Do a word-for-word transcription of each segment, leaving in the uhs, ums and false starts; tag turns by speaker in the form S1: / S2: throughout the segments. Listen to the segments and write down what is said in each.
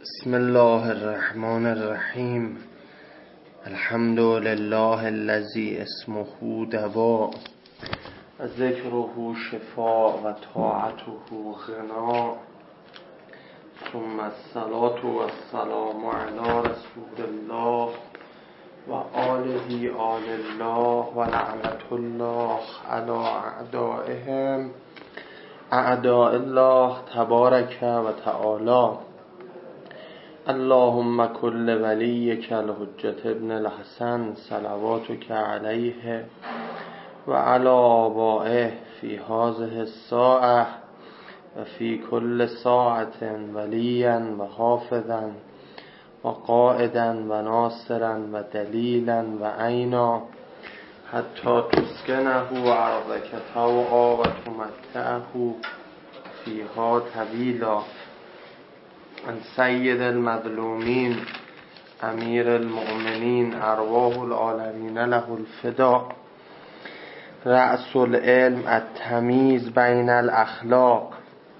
S1: بسم الله الرحمن الرحیم. الحمد لله الذی اسمه دوا و ذکره شفاء و طاعته غنا، ثم الصلاة و السلام علی رسول الله و آله آل الله و لعنة الله علی اعدائهم اعداء الله تبارک و تعالی. اللهم کل ولیک الحجة ابن الحسن صلواتک علیه و علی آبائه فی هذه الساعة و فی کل ساعة ولیا و حافظا و قائدا و ناصرا و دلیلا و عینا حتی تسکنه ارضک طوعا و تمتعه فیها طویلا. عن سید المظلومین امیر المؤمنین ارواح العالمین له الفداء. رأس العلم التمییز بین الاخلاق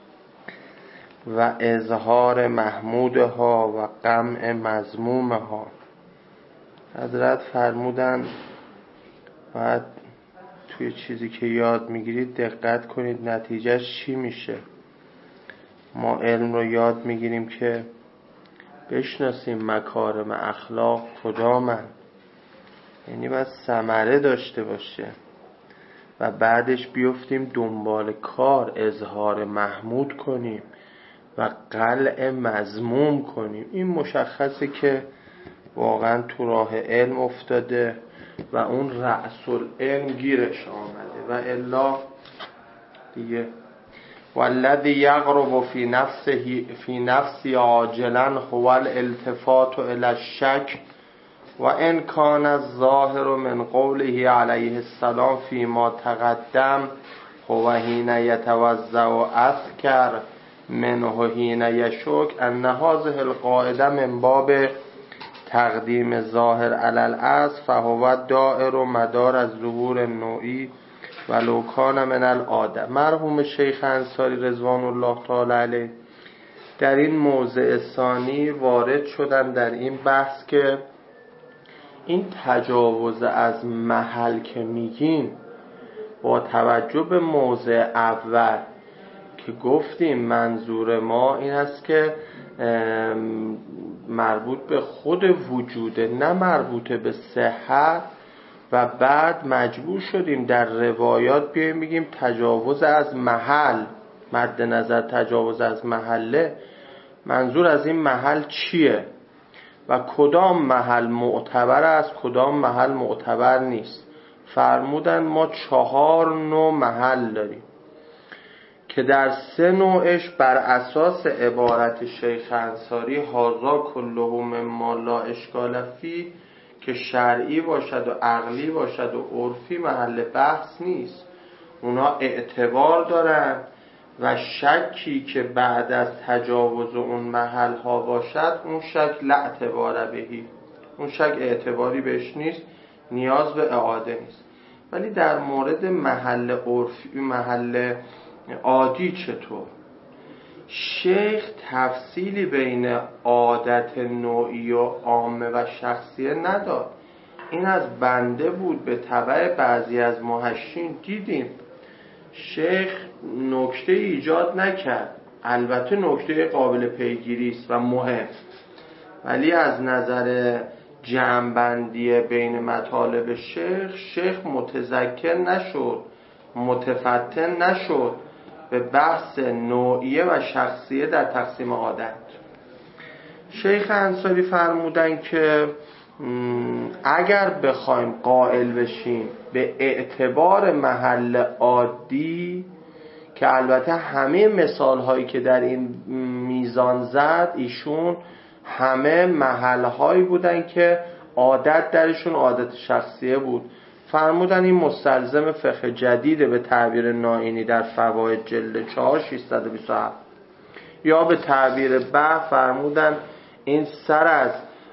S1: و اظهار محمودها و قمع مذمومها. حضرت فرمودن باید توی چیزی که یاد میگیرید دقت کنید نتیجهش چی میشه. ما علم رو یاد میگیریم که بشناسیم مکارم اخلاق کدامن، یعنی باید ثمره داشته باشه و بعدش بیفتیم دنبال کار، اظهار محمود کنیم و قلع مذموم کنیم. این مشخصه که واقعا تو راه علم افتاده و اون رأس العلم گیرش آمده و الا دیگه. والذی یغرب فی نفسه فی نفسی عاجلا هو الالتفات الی الشک و ان کان الظاهر من قوله علیه السلام فیما تقدم هو حین یتوضأ و اذکر منه حین یشک ان هذه القاعده من باب تقدیم ظاهر علی الاصل فهو دائر و مدار از ظهور نوعی ولو کان من العاده. مرحوم شیخ انصاری رضوان الله تعالی علیه در این موضع ثانی وارد شدن در این بحث که این تجاوز از محل که میگیم با توجه به موضع اول که گفتیم منظور ما این است که مربوط به خود وجوده، نه مربوط به صحت، و بعد مجبور شدیم در روایات بیایم بگیم تجاوز از محل، مد نظر تجاوز از محله، منظور از این محل چیه و کدام محل معتبر است کدام محل معتبر نیست. فرمودن ما چهار نوع محل داریم که در سه نوعش بر اساس عبارت شیخ انصاری هازا کله مما لا اشکال فیه که شرعی باشد و عقلی باشد و عرفی محل بحث نیست. اونا اعتبار دارن و شکی که بعد از تجاوز اون محل ها باشد اون شک لا اعتبار بهی، اون شک اعتباری بهش نیست، نیاز به اعاده نیست. ولی در مورد محل عرفی محل عادی چطور؟ شیخ تفصیلی بین عادت نوعی و عامه و شخصیه نداد. این از بنده بود به تبع بعضی از محشین. دیدیم شیخ نکته ایجاد نکرد، البته نکته قابل پیگیری است و مهم، ولی از نظر جمع‌بندی بین مطالب شیخ شیخ متذکر نشد، متفتن نشد به بحث نوعیه و شخصیه در تقسیم عادت. شیخ انصاری فرمودن که اگر بخوایم قائل بشیم به اعتبار محل عادی، که البته همه مثال هایی که در این میزان زد ایشون همه محل هایی بودن که عادت درشون عادت شخصیه بود، فرمودن این مستلزم فقه جدیده به تعبیر نائینی در فواید جلد چهار ششصد و بیست و هفت، یا به تعبیر بحر فرمودن این سر از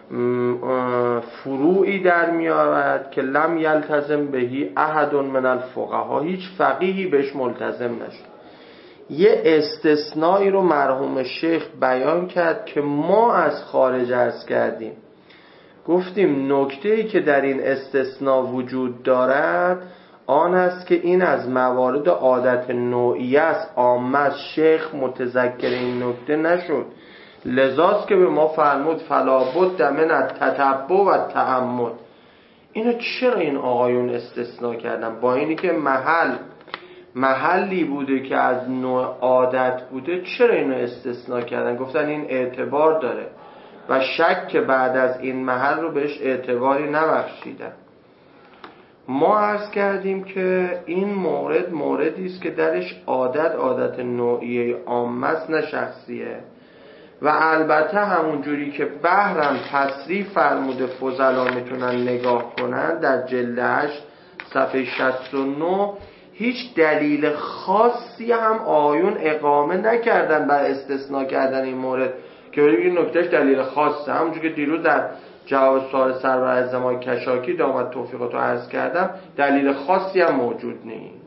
S1: فروعی در می آورد که لم یلتزم بهی احد من الفقها، هیچ فقیهی بهش ملتزم نشد. یه استثنایی رو مرحوم شیخ بیان کرد که ما از خارج عرض کردیم. گفتیم نکته‌ای که در این استثناء وجود دارد آن است که این از موارد عادت نوعیه است. عامه شیخ متذکر این نکته نشد، لذاست که به ما فرمود فلا بد من التتبع و التأمل. اینو چرا این آقایون استثناء کردن؟ با اینی که محل محلی بوده که از نوع عادت بوده، چرا اینو استثناء کردن؟ گفتن این اعتبار داره و شک که بعد از این محل رو بهش اعتباری نبخشیدن. ما عرض کردیم که این مورد موردی است که درش عادت عادت نوعیه عامه است نه شخصیه. و البته همون جوری که بحرم تصریح فرموده فضلا میتونن نگاه کنن در جلد هشت صفحه شصت و نه، هیچ دلیل خاصی هم آیون اقامه نکردن بر استثناء کردن این مورد که بگید نکتهش دلیل خاصه. همونجور که دیروز در جواب سوال سرور زمان کشاکی دامت توفیقاتو عرض کردم، دلیل خاصی هم موجود نیست.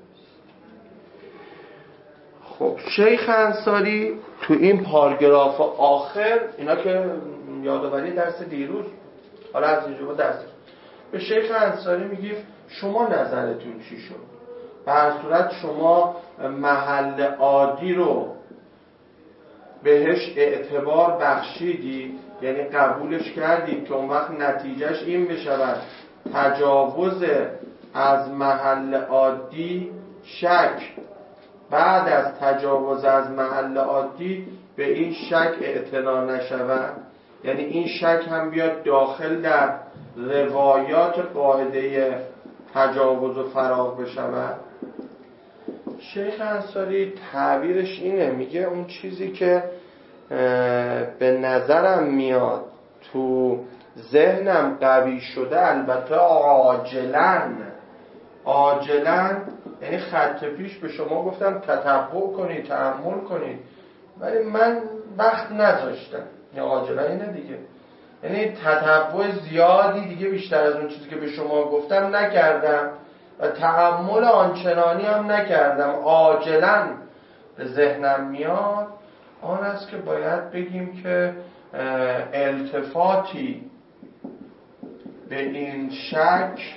S1: خب شیخ انصاری تو این پاراگراف آخر، اینا که یادآوری درس دیروز، حالا از اینجا درس به شیخ انصاری میگیم شما نظرتون چی شد؟ به هر صورت شما محل عادی رو بهش اعتبار بخشیدی، یعنی قبولش کردید که اون وقت نتیجهش این بشود تجاوز از محل عادی شک، بعد از تجاوز از محل عادی به این شک اعتنا نشود، یعنی این شک هم بیاد داخل در روایات قاعده تجاوز و فراغ بشود. شیخ انصاری تعبیرش اینه، میگه اون چیزی که به نظرم میاد تو ذهنم قوی شده، البته عاجلن عاجلن یعنی خط پیش به شما گفتم تتبع کنید تأمل کنید، ولی من وقت نذاشتم. یا عاجلن اینه دیگه، یعنی تتبع زیادی دیگه بیشتر از اون چیزی که به شما گفتم نکردم و تأمل آنچنانی هم نکردم. عاجلن به ذهنم میاد آن است که باید بگیم که التفاتی به این شک،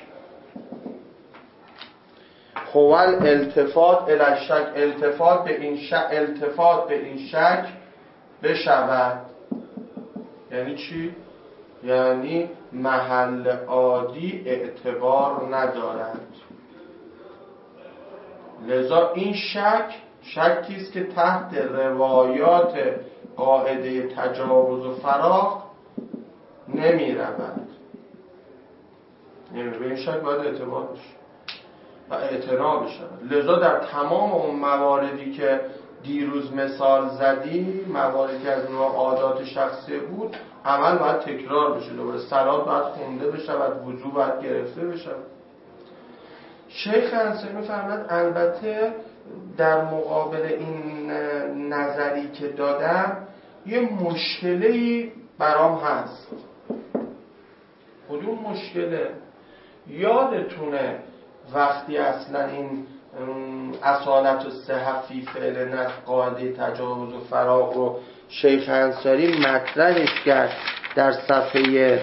S1: خوال التفات الی شک، التفات به این شک التفات به این شک بشود. یعنی چی؟ یعنی محل عادی اعتبار ندارد، لذا این شک شکی است که تحت روایات قاعده تجاوز و فراغ نمی رود. یعنی به این شک باید اعتبار بشه و اعتنا بشه. لذا در تمام اون مواردی که دیروز مثال زدی، مواردی که از نوع عادات شخصی بود، عمل باید تکرار بشه، دوباره صلات باید خونده بشه و وضو باید گرفته بشه. شیخ انصاری می‌فرماید البته در مقابل این نظری که دادم یه مشکلی برام هست. کدوم مشکله؟ یادتونه وقتی اصلا این اصالت و صحت فی فعل نفس قاعده تجاوز و فراغ رو شیخ انصاری مطرحش کرد در صفحه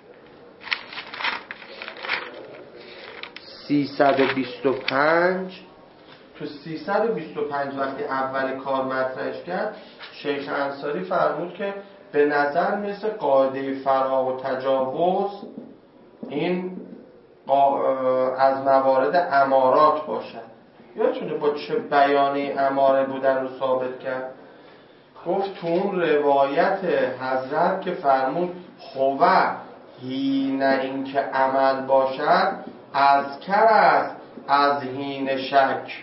S1: سیصد و بیست و پنج. تو سیصد و بیست و پنج وقتی اول کار مطرحش کرد، شیخ انصاری فرمود که به نظر مثل قاعده فراغ و تجاوز این از موارد امارات باشد. یادتونه با چه بیانی اماره بودن رو ثابت کرد؟ گفت تو اون روایت حضرت که فرمود خواه هین این که عمل باشد از کر است از هین شک.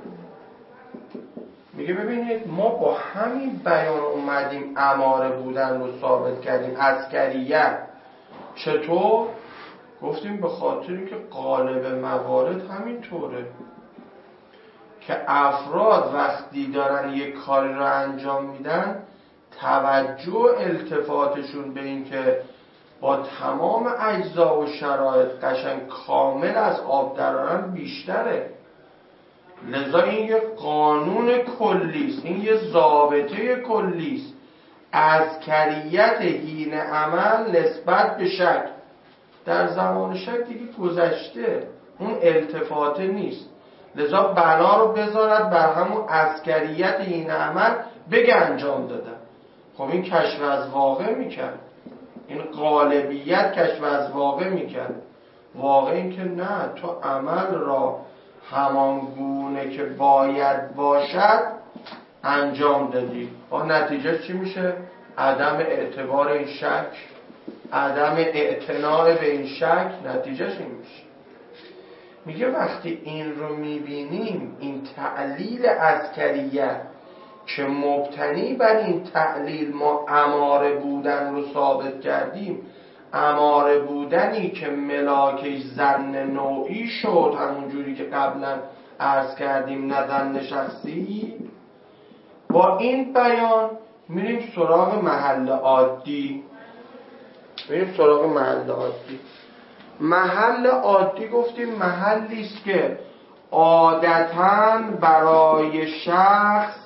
S1: میگه ببینید ما با همین بیان اومدیم اماره بودن رو ثابت کردیم، عسکریت. چطور؟ گفتیم به خاطر اینکه غالب موارد همین طوره که افراد وقتی دارن یک کاری رو انجام میدن، توجه التفاتشون به این که با تمام اجزا و شرایط قشنگ کامل از آب درارن بیشتره. لذا این یه قانون کلیست، این یه ضابطه کلیست. اذکریت حین عمل نسبت به شک. در زمان شک دیگه گذشته، اون التفاته نیست. لذا بنا رو بذارد بر همون اذکریت حین عمل، بگه انجام دادن. خب این کشف از واقع میکرد، این غالبیت کشف از واقع میکرد. واقع این که نه، تو عمل را همان گونه که باید باشد انجام دادی. با نتیجه چی میشه؟ عدم اعتبار این شک، عدم اعتناع به این شک، نتیجهش این میشه. میگه وقتی این رو میبینیم، این تعلیل اذکریت که مبتنی بر این تعلیل ما اماره بودن رو ثابت کردیم، اماره بودنی که ملاکش ظن نوعی شد، همون جوری که قبلا عرض کردیم، نه ظن شخصی. با این بیان میریم سراغ محل عادی. میریم سراغ محل عادی. محل عادی گفتیم محلی است که عادتاً برای شخص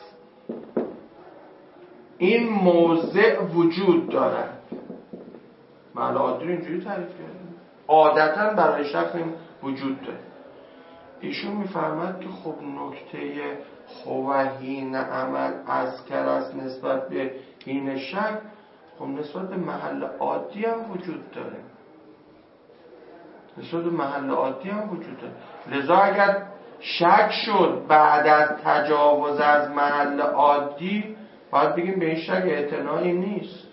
S1: این موضع وجود دارد. محل عادی رو اینجوری تعریف کردیم، عادتاً برای شخص این وجود داره. ایشون میفرماد که خب نکته خوهین عمل اذکر است نسبت به این شک، خب نسبت به محل عادی هم وجود داره، نسبت به محل عادی هم وجود داره. لذا اگر شک شد بعد از تجاوز از محل عادی، باید بگیم به این شک اعتنایی نیست،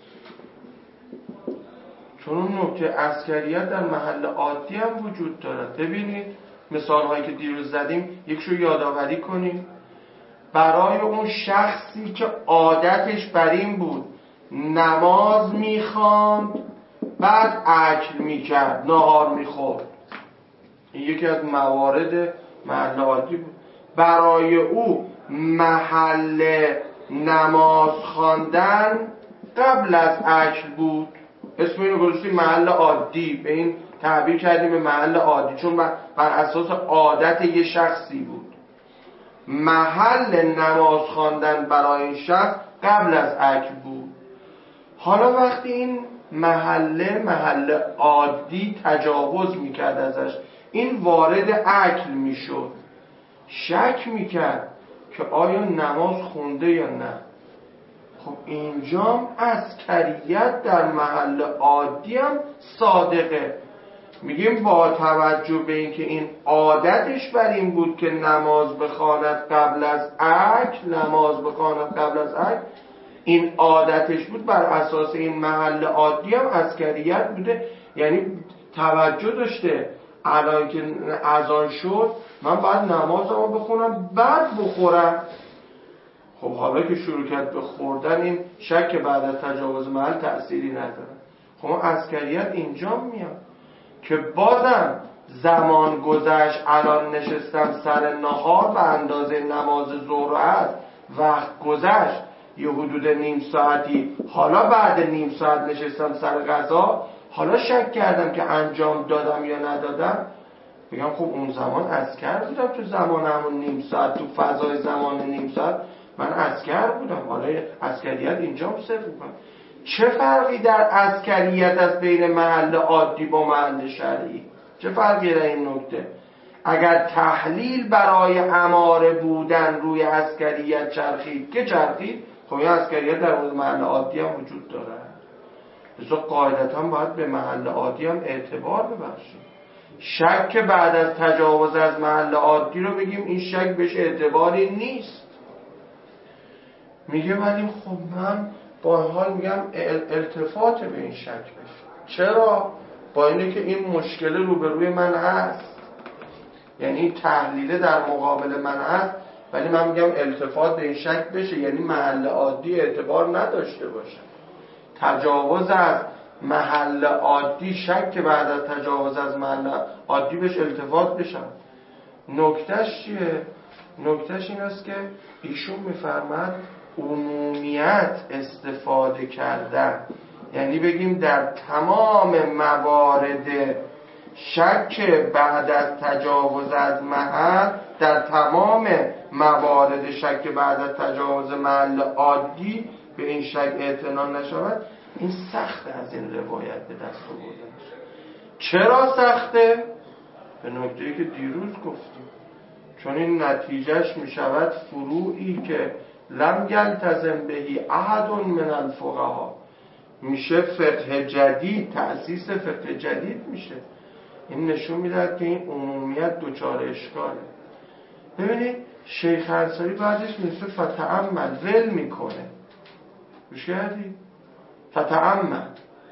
S1: چون اون نکته اذکریت در محل عادی هم وجود داره. ببینید مثال هایی که دیروز زدیم، یکشو یادآوری کنیم. برای اون شخصی که عادتش بر این بود نماز میخواند بعد اکل میکرد، نهار میخورد، این یکی از موارد محل عادی بود. برای او محل نماز خواندن قبل از اکل بود، اسم اینو گذاشتیم محل عادی، به این تعبیر کردیم به محل عادی، چون بر اساس عادت یه شخصی بود. محل نماز خواندن برای این شخص قبل از اکل بود. حالا وقتی این محله محل عادی تجاوز میکرد ازش، این وارد اکل میشد، شک میکرد که آیا نماز خونده یا نه. خب اینجا اذکریت در محل عادی هم صادقه. میگیم با توجه به اینکه این عادتش بر این بود که نماز بخواند قبل از اکل، نماز بخواند قبل از اکل، این عادتش بود، بر اساس این محل عادی هم اذکریت بوده. یعنی توجه داشته الان که اذان شد من باید نمازمو بخونم بعد بخورم. خب حالا که شروع کرد به خوردن، این شک بعد از تجاوز محل تأثیری نداره. خب اذکریت اینجا میاد که بازم زمان گذشت، الان نشستم سر نهار به اندازه نماز ظهر و عصر، وقت گذشت یه حدود نیم ساعتی، حالا بعد نیم ساعت نشستم سر غذا، حالا شک کردم که انجام دادم یا ندادم، بگم خب اون زمان اذکر بودم، تو زمان همون نیم ساعت، تو فضای زمان نیم ساعت من اذکر بودم. حالا اذکریت اینجا هم صفر بودم. چه فرقی در اذکریت از بین محل عادی با محل شرعی؟ چه فرقی در این نکته؟ اگر تحلیل برای اماره بودن روی اذکریت چرخید که چرخید، خب این اذکریت در محل عادی هم وجود داره. لذا قاعدتا باید به محل عادی هم اعتبار ببخشیم. شک بعد از تجاوز از محل عادی رو بگیم این شک بهش اعتباری نیست. میگه ولی خب من با حال میگم التفات به این شک بشه. چرا؟ با اینه که این مشکل روبروی من هست، یعنی تحلیل در مقابل من هست، ولی من میگم التفات به این شک بشه، یعنی محل عادی اعتبار نداشته باشه. تجاوز از محل عادی، شک که بعد از تجاوز از محل عادی بهش التفات بشن. نکتهش چیه؟ نکتهش این است که ایشون میفرماد عمومیت استفاده کردن، یعنی بگیم در تمام موارد شک بعد از تجاوز از محل در تمام موارد شک بعد از تجاوز محل عادی به این شک اعتنا نشود. این سخته از این روایت به دست آوردن. چرا سخته؟ به نکته‌ای که دیروز گفتیم، چون این نتیجهش می شود فروعی که لم یلتزم بهی احد من الفقها، میشه فقه جدید، تأسیس فقه جدید میشه. این نشون میدهد که این عمومیت دوچار اشکاله. ببینید شیخ انصاری بعدش میشه فتأمل، ول میکنه. گوش کردی؟ فتأمل.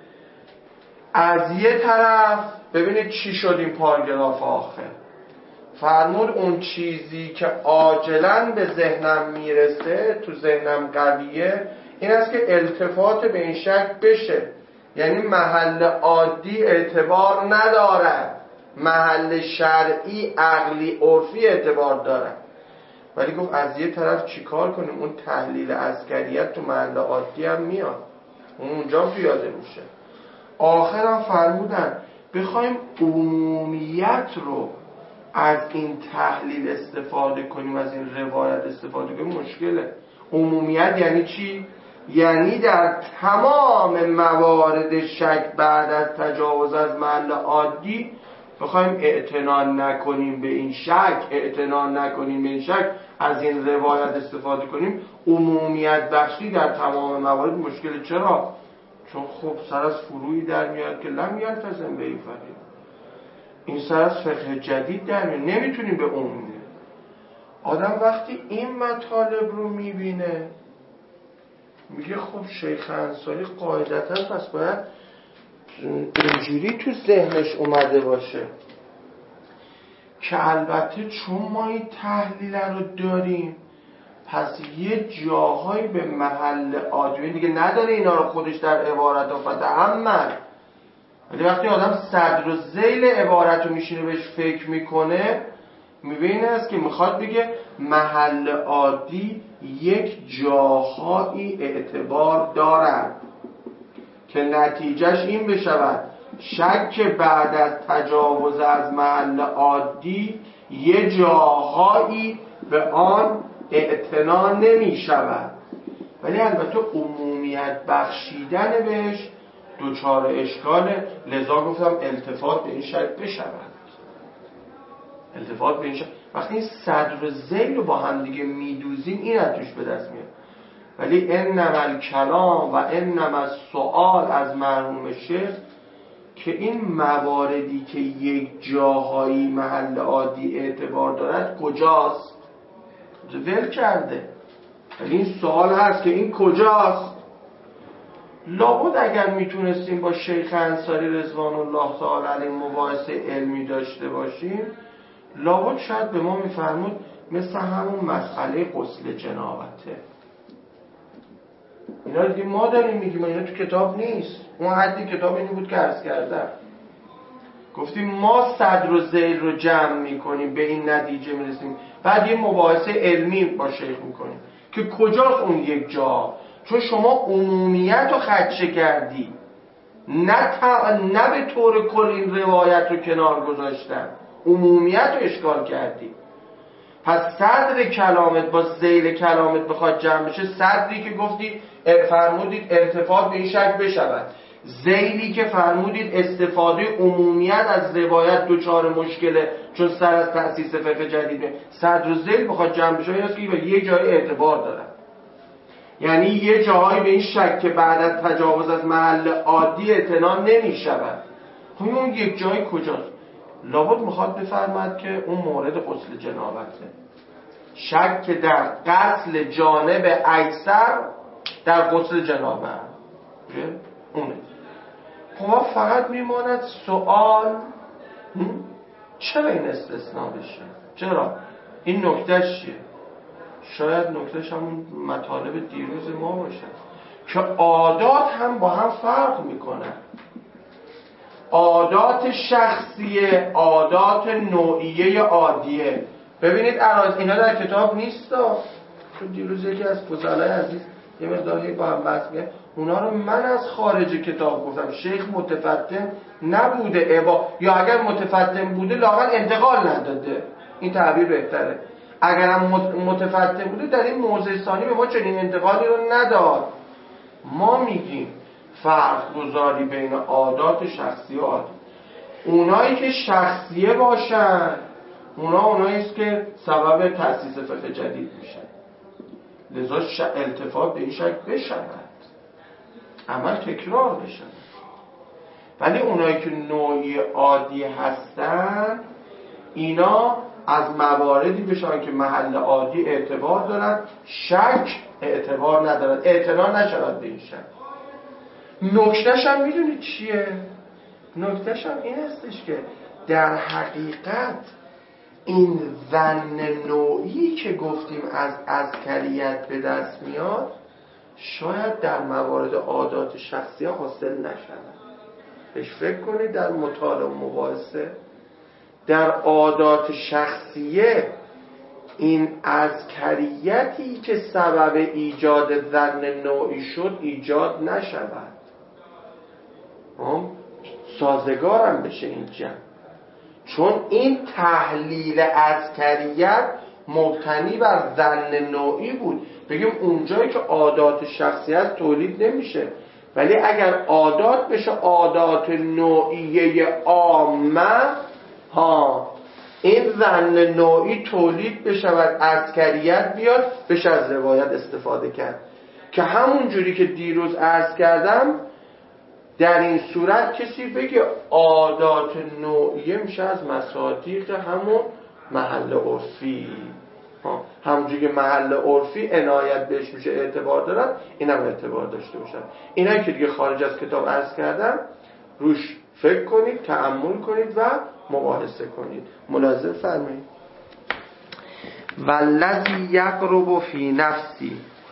S1: از یه طرف ببینید چی شد این پاراگراف آخر. فرمود اون چیزی که عاجلاً به ذهنم میرسه، تو ذهنم قویه، این است که التفات به این شک بشه. یعنی محل عادی اعتبار نداره، محل شرعی عقلی عرفی اعتبار داره. ولی گفت از یه طرف چیکار کنیم؟ اون تحلیل عسکریت تو محل عادی هم میاد، اون اونجا پیاده میشه. آخرم فرمودن بخوایم عمومیت رو از این تحلیل استفاده کنیم، از این روایت استفاده کنیم، مشکله. عمومیت یعنی چی؟ یعنی در تمام موارد شک بعد از تجاوز از محل عادی بخوایم اعتنا نکنیم به این شک، اعتنا نکنیم به این شک، از این روایت استفاده کنیم، عمومیت بخشی در تمام موارد مشکل. چرا؟ چون خب سر از فروعی در میاد که لم یلتزم به این فقه، این سر از فقه جدید در میاد، نمیتونیم به عمومیت. آدم وقتی این مطالب رو میبینه میگه خب شیخ انصاری قاعدتا پس باید اینجوری تو ذهنش اومده باشه که البته چون ما این تحلیل رو داریم پس یه جاهایی به محل عادی دیگه نداره اینا رو خودش در عبارت آفده عمل. ولی وقتی آدم صدر و ذیل عبارت رو میشینه بهش فکر میکنه میبینه است که میخواد بگه محل عادی یک جاهایی اعتبار دارد که نتیجهش این بشود شک بعد از تجاوز از محل عادی یه جاهایی به آن اعتنا نمی شود. ولی البته عمومیت بخشیدن بهش دوچار اشکاله، لذا گفتم التفات به این شک بشود. التفات به این شک وقتی این صدر و ذیل رو با هم دیگه میدوزیم این از توش به دست میاد. ولی انما الکلام و انما السؤال از مرحوم شیخ که این مواردی که یک جاهایی محل عادی اعتبار دارد کجاست؟ ول کرده. ولی این سوال هست که این کجاست؟ لابد اگر میتونستیم با شیخ انصاری رضوان الله تعالی علیه مباحثه علمی داشته باشیم لابد شاید به ما میفرمود مثل همون مسئله غسل جنابته. اینا دیگه ما داریم میگیم، اینا تو کتاب نیست. اون حدی کتاب اینی بود که عرض کردم، گفتیم ما صدر و ذیل رو جمع میکنیم به این نتیجه میرسیم، بعد یه مباحثه علمی با شیخ میکنیم که کجاست اون یک جا. چون شما عمومیت رو خدشه کردی، نه, تا... نه به طور کل این روایت رو کنار گذاشتن، عمومیت رو اشکال کردی. پس صدر کلامت با ذیل کلامت بخواد جمع بشه، صدری که گفتی فرمودید ارتفاع به این شک بشود، ذیلی که فرمودید استفاده عمومیت از روایت دوچار مشکله چون سر از تأسیس فقه جدیده، صدر و ذیل بخواد جمع بشه این است که به یه جای اعتبار داره. یعنی یه جایی به این شک که بعد از تجاوز از محل عادی اعتنا نمی شود. خب اون یک جایی کجاست؟ لابد میخواد بفرماد که اون مورد غسل جنابته، شک در غسل جانب اکثر در غسل جنابه اونه. خب فقط میماند سوال چرا این استثناء بشه؟ چرا؟ این نکتهش چیه؟ شاید نکتهش همون مطالب دیروز ما باشه که عادات هم با هم فرق میکنن. عادات شخصیه، عادات نوعیه عادیه. ببینید عراض اینا در کتاب نیست. چون دیروز یکی از فضلای عزیز یه مقداری با هم بحث می‌کنیم. اونا رو من از خارج کتاب گفتم. شیخ متفتن نبوده عبا، یا اگر متفتن بوده لااقل انتقال نداده، این تعبیر بهتره. اگر هم متفتن بوده در این موضع ثانی به ما چنین انتقالی رو نداد. ما میگیم فرق گذاری بین عادات شخصی و عادی. اونایی که شخصیه باشن اونا اونایی است که سبب تأسیس فقه جدید میشن، لذا ش... التفات به این شکل بشود، عمل تکرار بشن. ولی اونایی که نوعی عادی هستن اینا از مواردی بشن که محل عادی اعتبار دارن، شک اعتبار ندارن، اعتنا نشود به این شک. نکتهش هم میدونید چیه؟ نکتهش هم این هستش که در حقیقت این ظن نوعی که گفتیم از عسکریت به دست میاد شاید در موارد عادات شخصی حاصل نشود. بهش فکر کنید در مطالعه و مباحثه در عادات شخصیه این عسکریتی که سبب ایجاد ظن نوعی شد ایجاد نشود، سازگارم بشه این جمع. چون این تحلیل عسکریت مبتنی بر ظن نوعی بود. بگیم اونجایی که عادات شخصیت تولید نمیشه، ولی اگر عادات بشه عادات نوعیه عامه ها، این ظن نوعی تولید بشود، عسکریت بیاد، بشه از روایت استفاده کرد. که همون جوری که دیروز عرض کردم در این صورت کسی بگه عادات نوعیه میشه از مصادیق همون محل عرفی، همونجوری که محل عرفی عنایت بهش میشه اعتبار دارد، این هم اعتبار داشته باشد. اینایی که دیگه خارج از کتاب عرض کردم روش فکر کنید، تأمل کنید و مباحثه کنید. ملاحظه فرمایید. والذی یقرب فی نفسی،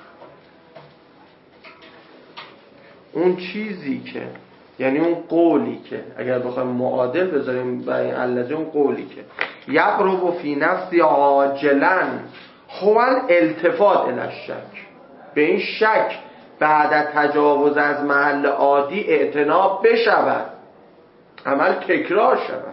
S1: اون چیزی که یعنی اون قولی که اگر بخوایم معادل بذاریم برای الذی، اون قولی که یقرب فی نفسی عاجلا هو الالتفات الی الشک، به این شک بعد از تجاوز از محل عادی اعتنا بشود، عمل تکرار شود.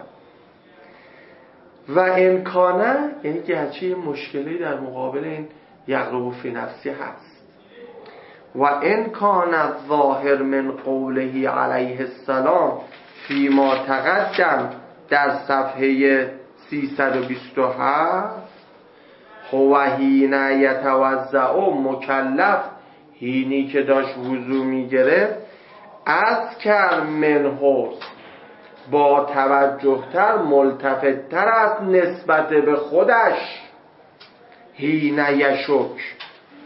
S1: و امکانه یعنی که هرچی مشکلی در مقابل این یقرب فی نفسی هست. و ان کان الظاهر من قوله علیه السلام فیما تقدم در صفحه سیصد و بیست و هفت هو حین یتوضأ مکلف، حینی که داشت وضو میگرفت، اذکر منه با توجهتر ملتفتتر از نسبت به خودش، حین یشک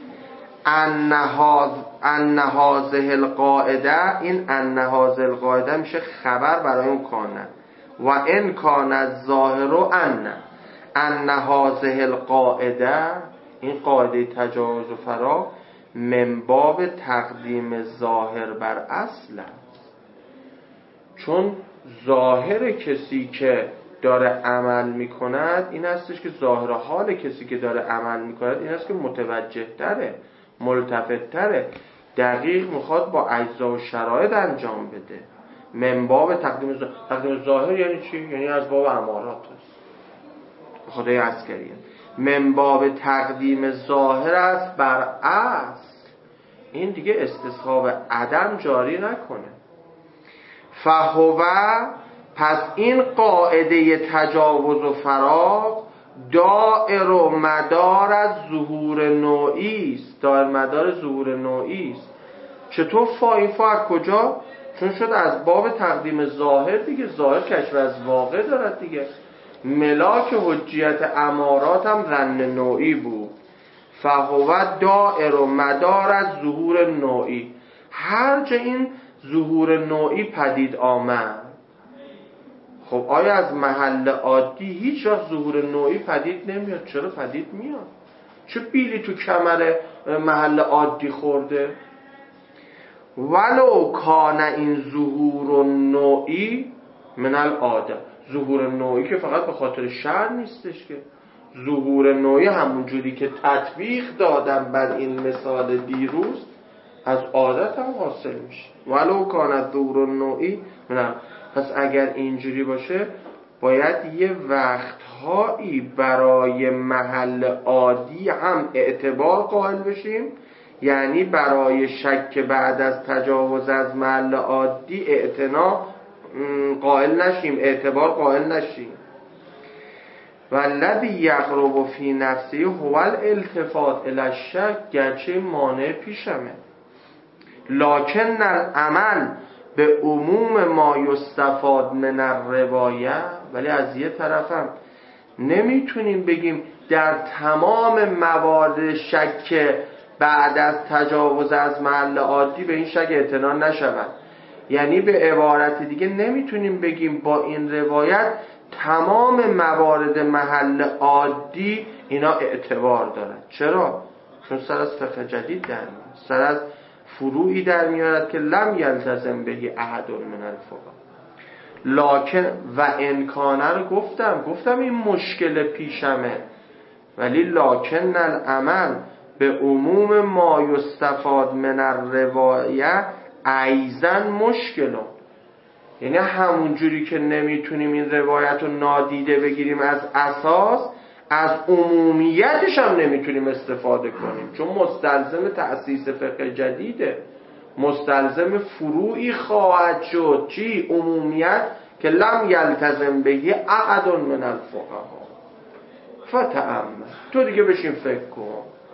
S1: ان هذه القاعده، این ان هذه القاعده میشه خبر برای اون کانه. و ان کان الظاهر ان ان هذه القاعده، این قاعده تجاوز و فرا من باب تقدیم ظاهر بر اصل است. چون ظاهر کسی که داره عمل میکند این هستش که ظاهر حال کسی که داره عمل میکند این هست که متوجه تره، ملتفت تره، دقیق میخواد با اجزا و شرایط انجام بده. من باب تقدیم ظاهر. تقدیم ظاهر یعنی چی؟ یعنی از باب امارات هست، خدای عسکریه. من باب تقدیم ظاهر است بر اصل، این دیگه استصحاب عدم جاری نکنه. فهو، پس این قاعده تجاوز و فراغ دائر و مدار از ظهور نوعی است. دائر مدار ظهور نوعی است. چطور فایفا از کجا؟ چون شد از باب تقدیم ظاهر دیگه، ظاهر کشف از واقع دارد دیگه. ملاک حجیت امارات هم ظن نوعی بود. فهو دائر و مدار از ظهور نوعی، هر جا این ظهور نوعی پدید آمد. خب آیا از محل عادی هیچ وقت ظهور نوعی پدید نمیاد؟ چرا پدید میاد؟ چه بیلی تو کمر محل عادی خورده؟ ولو کان این ظهور نوعی من العاده، ظهور نوعی که فقط به خاطر شرع نیستش که. ظهور نوعی همون جوری که تطبیق دادم بر این مثال دیروز از عادت هم حاصل میشه. ولو کانت دور النوعی نه. پس اگر اینجوری باشه باید یه وقتهایی برای محل عادی هم اعتبار قائل بشیم، یعنی برای شک بعد از تجاوز از محل عادی اعتنا قائل نشیم، اعتبار قائل نشیم. والذی یقرب فی نفسی هو الالتفات الی الشک، گرچه مانع پیشمه، لکن العمل به عموم ما یستفاد من الروایه، ولی از یه طرفم نمیتونیم بگیم در تمام موارد شک بعد از تجاوز از محل عادی به این شک اعتنا نشود. یعنی به عبارت دیگه نمیتونیم بگیم با این روایت تمام موارد محل عادی اینا اعتبار دارن. چرا؟ چون سر از فقه جدید در میاد، سر از فروعی در میارد که لم یلتزم بهی احد من الفقهاء. لکن و امکانه رو گفتم گفتم این مشکل پیشمه، ولی لکن العمل به عموم ما یستفاد من الروایه ایزن مشکلون، یعنی همون جوری که نمیتونیم این روایت رو نادیده بگیریم از اساس، از عمومیتش هم نمیتونیم استفاده کنیم، چون مستلزم تأسیس فقه جدیده، مستلزم فروعی خواهد شد. چی؟ عمومیت که لم یلتزم بهی احد من الفقهاء. فتأمل، تو دیگه بشین فکر کن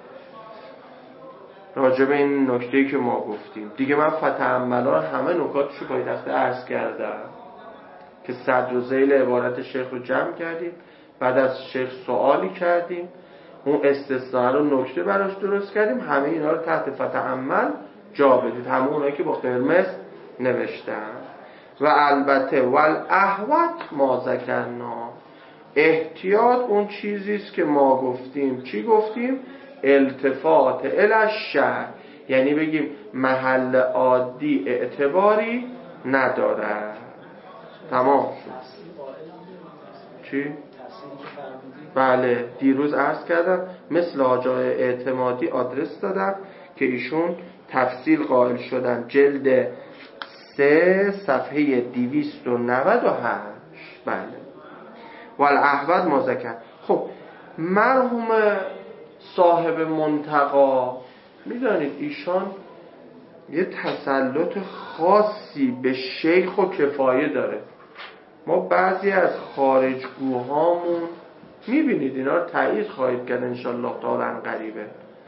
S1: راجع به این نکته‌ای که ما گفتیم دیگه. من فتأمل همه نکاتشو باید دسته عرض کردم که صدر و ذیل عبارت شیخ رو جمع کردیم، بعد از شیخ سوالی کردیم، اون استثناء رو نکته براش درست کردیم، همه اینا رو تحت فتأمل جا بدید، همه اونایی که با قرمز نوشتن. و البته والاحوط ما ذکرنا، احتیاط اون چیزیست که ما گفتیم. چی گفتیم؟ التفات الی الشرع، یعنی بگیم محل عادی اعتباری نداره. تمام شد. چی؟ بله دیروز عرض کردم مثل آجای اعتمادی آدرس دادم که ایشون تفصیل قائل شدن، جلد سه صفحه دویست و نود و هشت. بله والاحوط ما ذکر. خب مرحوم صاحب منتقا میدانید ایشان یه تسلط خاصی به شیخ و کفایه داره. ما بعضی از خارجگوهامون میبینید اینا رو تایید خواهید کرد انشالله تعالی قریبه،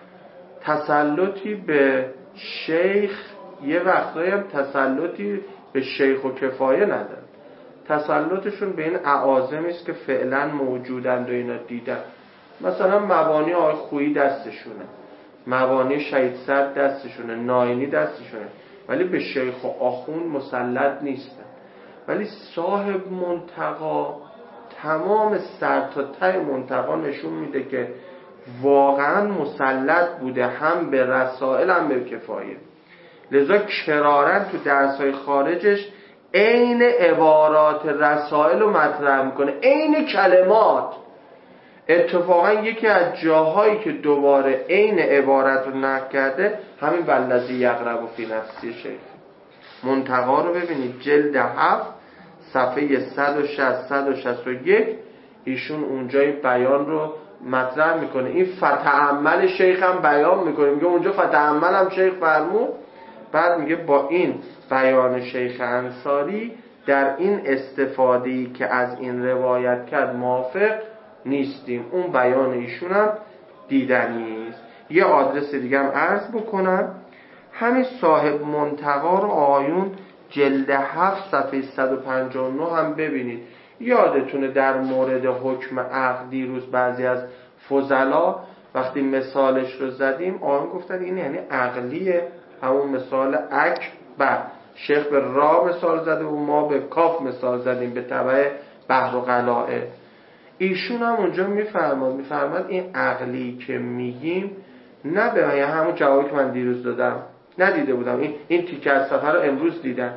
S1: تسلطی به شیخ، یه وقتایی هم تسلطی به شیخ و کفایه ندارن. تسلطشون به این اعاظمی است که فعلا موجودند و اینا دیدن. مثلا مبانی آقای خویی دستشونه، مبانی شهید صدر دستشونه، ناینی دستشونه، ولی به شیخ و آخون مسلط نیستن. ولی صاحب منتقا تمام سر تا ته منتقا نشون میده که واقعا مسلط بوده هم به رسائل هم به کفایه. لذا کرارن تو درس‌های خارجش عین عبارات رسائل رو مطرح میکنه، عین کلمات. اتفاقا یکی از جاهایی که دوباره عین عبارت رو نقل کرده همین والذی یقرب فی نفسی شیخ. منتقا رو ببینید جلد هفت صفحه صد و شصت صد و شصت و یک، ایشون اونجای بیان رو مطرح میکنه. این فتأمل شیخ هم بیان میکنه، میگه اونجا فتأمل هم شیخ فرمود، بعد میگه با این بیان شیخ انصاری در این استفاده‌ای که از این روایت کرد موافق نیستیم. اون بیان ایشون هم دیدنی است. یه آدرس دیگه هم عرض بکنم، همین صاحب منتقا رو آیون جلد هفت صفحه صد و پنجاه و نه هم ببینید. یادتونه در مورد حکم عقد دیروز بعضی از فضلا وقتی مثالش رو زدیم آن گفتن این یعنی عقلیه، همون مثال اکبر. شیخ به را مثال زده و ما به کاف مثال زدیم به تبع بحر و قلائه. ایشون هم اونجا میفرماد میفرماد این عقلی که میگیم نه به یعنی همون جوابی که من دیروز دادم ندیده بودم، این این تیکه از سفر رو امروز دیدم.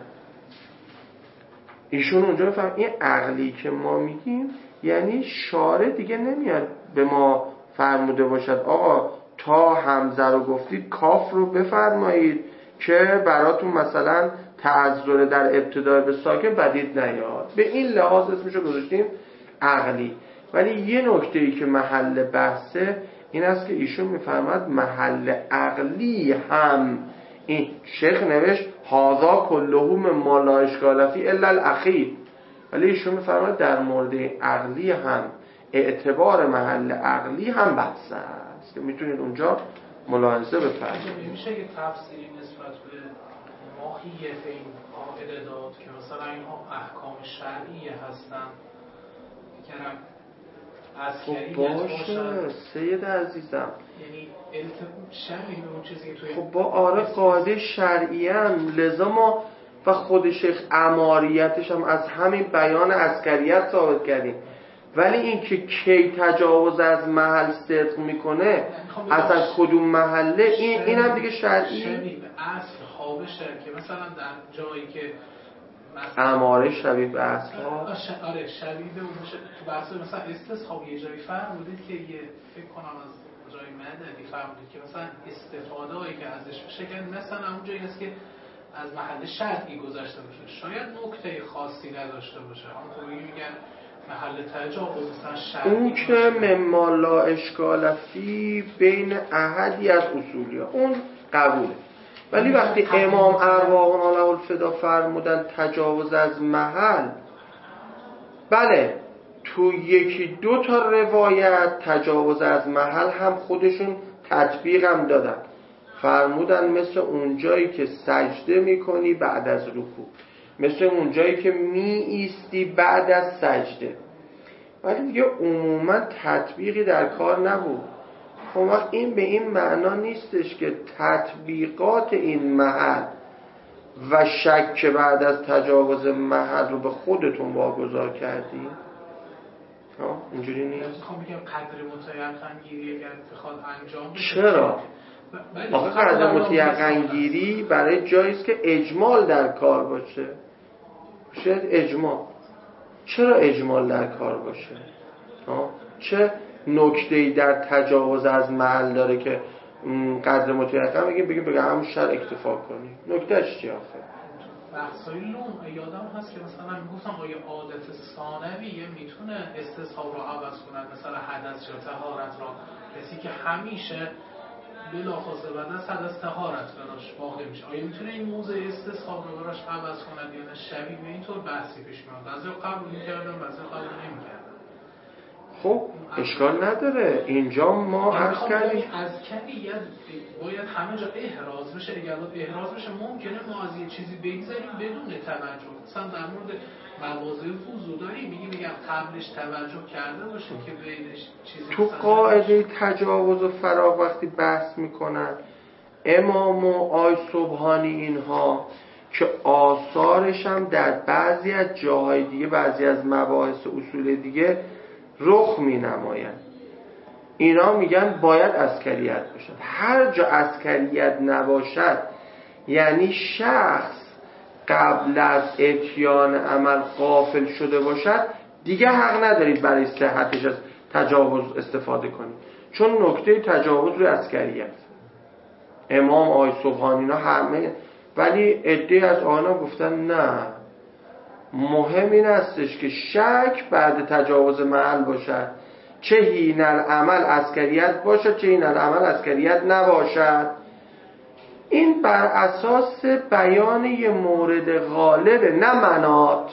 S1: ایشون اونجا میفرماد این عقلی که ما میگیم یعنی شارع دیگه نمیاد به ما فرموده باشد آقا تا حمزه رو گفتید کاف رو بفرمایید، که براتون مثلا تعذر در ابتدای به ساکن بدید نیاد. به این لحاظ اسمشو گذاشتیم عقلی. ولی یه نکته‌ای که محل بحثه این است که ایشون میفرماد محل عقلی هم، این شیخ نوشت هذا کله مما لا اشکال فیه الا الاخیر، ولی ایشون میفرماد در مورد عقلی هم اعتبار محل عقلی هم بحث است که میتونید اونجا ملاحظه بفرمایید.
S2: میشه که تفسیری نسبت به ماهیت این قاعده داد که مثلا اینها احکام شرعیه هستن که
S1: خب باشه سید عزیزم،
S2: یعنی شرعی به اون چیزی که توی
S1: خب با آره قاعده شرعیه هم، لذا ما و خود شیخ عماریتش هم از همین بیان عسکریت ثابت کردیم. ولی این که کی تجاوز از محل صدق میکنه از از کدوم محله، این این هم دیگه شرعی
S2: شبیه به اصل خوابشه که مثلا در جایی که
S1: عماره شبیه به اصل ها
S2: آره شبیه به اون تو بحث مثلا استصحاب یه جایی فرمودید که یه فکر کنم از جای مدنی فرمودید که مثلا استفاده هایی که ازش میشه که مثلا اون جایی است که از محل شرعی گذشته باشه، شاید نکته خاصی نداشته باشه، اما خب میگن محل تجاوز مثلا شرعی
S1: اون که مما لا اشکال فی بین احدی از اصولی ها اون قبوله. ولی وقتی امام ارواحنا له الفدا فرمودن تجاوز از محل، بله تو یکی دو تا روایت تجاوز از محل هم خودشون تطبیق هم دادن، فرمودن مثل اونجایی که سجده میکنی بعد از رکوع، مثل اونجایی که می ایستی بعد از سجده، ولی دیگه عموما تطبیقی در کار نبود. خب وقت این به این معنا نیستش که تطبیقات این محل و شک بعد از تجاوز محل رو به خودتون واگذار کردی. ها اینجوری نیست.
S2: میخوام بگم قدر متیقن گیری اگر بخواد انجام بشه
S1: چرا؟ آخه قدر متیقن گیری برای جاییست که اجمال در کار باشه. شاید اجمال. چرا اجمال در کار باشه؟ ها چه نکته‌ای در تجاوز از محل داره که قدر متیقن بگیم بگیم بگیم همون شر اکتفا کنی؟ نکتهش چی آخه؟
S2: بحثای لوم یادم هست که مثلا میگفتم آیا عادت ثانویه میتونه استصحاب رو عوض کنه، مثلا حدث یا طهارت را، کسی که همیشه بلافاصله بعد از حدث طهارت براش واقع میشه، آیا میتونه این موضع استصحاب رو براش عوض کنه یا نه؟ شبیه به اینطور بحثی پیش میاد، بعضی قبول میکردن بعضی قبول نمیکردن.
S1: خب اشکال نداره، اینجا ما عرض کردیم
S2: از کلیت باید همه جا احراز بشه، اگر احراز بشه ممکنه ما از یه چیزی بگذاریم بدون توجه، مثلا در مورد مواضع وضو داریم میگیم میگم قبلش توجه کرده باشه که بینش چیزی
S1: تو قاعده تجاوز و فراغ وقتی بحث میکنن امام و آی سبحانی اینها که آثارش هم در بعضی از جاهای دیگه بعضی از مباحث اصول دیگه رخ می نمایند، اینا میگن باید عسکریت باشد. هر جا عسکریت نباشد یعنی شخص قبل از اتیان عمل غافل شده باشد، دیگه حق ندارید برای صحتش از تجاوز استفاده کنید، چون نکته تجاوز روی عسکریت. امام آی سبحانی اینا همه، ولی عده از آنها گفتن نه، مهم این استش که شک بعد تجاوز محل باشد، چه هین العمل عسکریت باشد چه هین العمل عسکریت نباشد. این بر اساس بیان یه مورد غالبه نه مناط.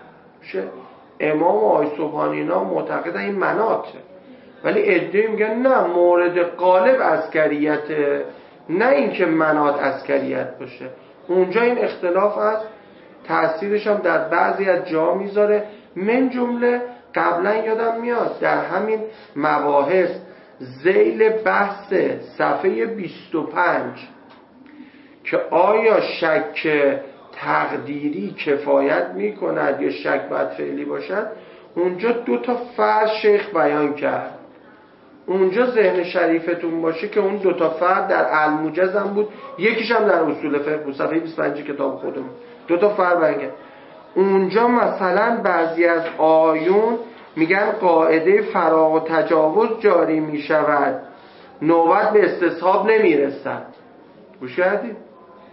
S1: امام و آی سبحانی اینا معتقدن این مناطه، ولی عده میگن نه مورد غالب عسکریته، نه اینکه مناط عسکریت باشه. اونجا این اختلاف هست، تأثیرش هم در بعضی از جا میذاره. من جمله قبلا یادم میاد در همین مباحث ذیل بحث صفحه بیست و پنج که آیا شک تقدیری کفایت میکند یا شک باید فعلی باشد، اونجا دو تا فرض شیخ بیان کرد. اونجا ذهن شریفتون باشه که اون دو تا فرض در الموجز هم بود، یکیش هم در اصول فقه بود، صفحه بیست و پنج کتاب خودمون دو تا فرض بیان کرد. اونجا مثلا بعضی از آیون میگن قاعده فراغ و تجاوز جاری میشود، نوبت به استصحاب نمیرسد. گوش کردید؟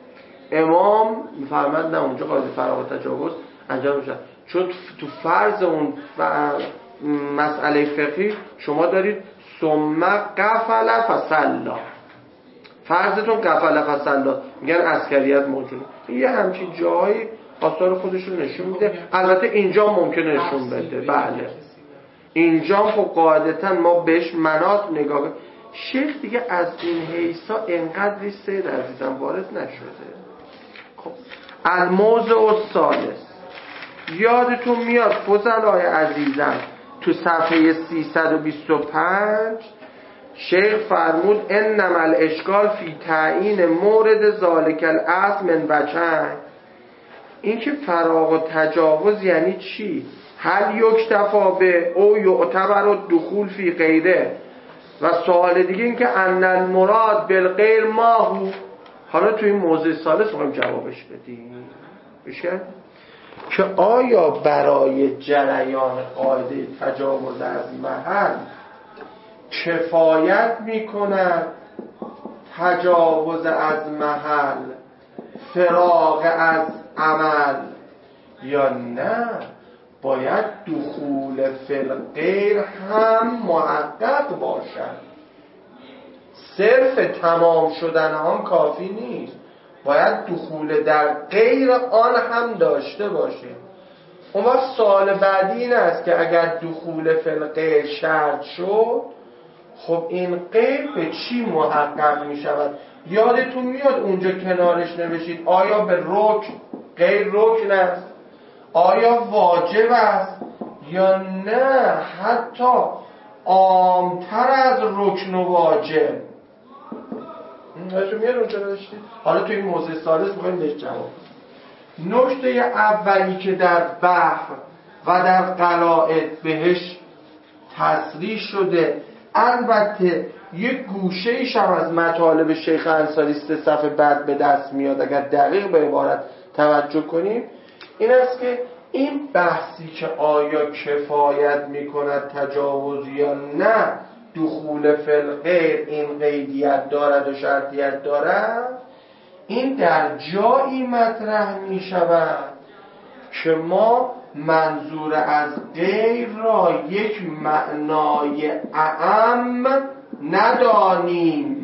S1: امام میفرمد نه اونجا قاعده فراغ تجاوز انجام میشه، چون تو فرض اون مسئله فقهی شما دارید ثم قفل فصلا، فرضتون قفل فصلا، میگن عسکریت موجوده. یه همچین جایی آثار خودش رو نشون میده. البته اینجا ممکنه نشون بده، بله اینجا خب قاعدتا ما بهش مناط نگاه. شیخ دیگه از این حیثا انقدری سید عزیزم وارد نشده. خب الموضع الثالث، یادتون میاد فضلای عزیزم تو صفحه سیصد و بیست و پنج شیخ فرمود انما الاشکال فی تعیین مورد ذالک الاصل من وجهین. این که فراغ و تجاوز یعنی چی؟ هل یکتفا به او یعتبر الدخول فی غیره، و سوال دیگه این که ان المراد بالغیر ما هو. حالا تو این موضوع ثالث میخوایم جوابش بدیم بشه که آیا برای جریان قاعده تجاوز از محل کفایت میکند تجاوز از محل فراغ از عمل، یا نه باید دخول فی الغیر هم محقق باشد؟ صرف تمام شدن هم کافی نیست، باید دخول در غیر آن هم داشته باشه. اون وقت سوال بعدی این است که اگر دخول فی الغیر شرط شد، خب این غیر به چی محقق می شود؟ یادتون میاد اونجا کنارش نوشید آیا به رکن غیر رکن است، آیا واجب است، یا نه حتی عامتر از رکن و واجب. این میاد اونجا نوشید. حالا تو این موضوع ثالث میخوایم بهش جواب. نکته اولی که در بحر و در قلائد بهش تصریح شده، البته یک گوشه ایش هم از مطالب شیخ انصاری سه صفحه بعد به دست میاد اگر دقیق به عبارت توجه کنیم، این است که این بحثی که آیا کفایت میکند تجاوز یا نه دخول فی الغیر این قیدیت دارد و شرطیت دارد، این در جایی مطرح میشود که ما منظور از غیر را یک معنای اعم ندانیم.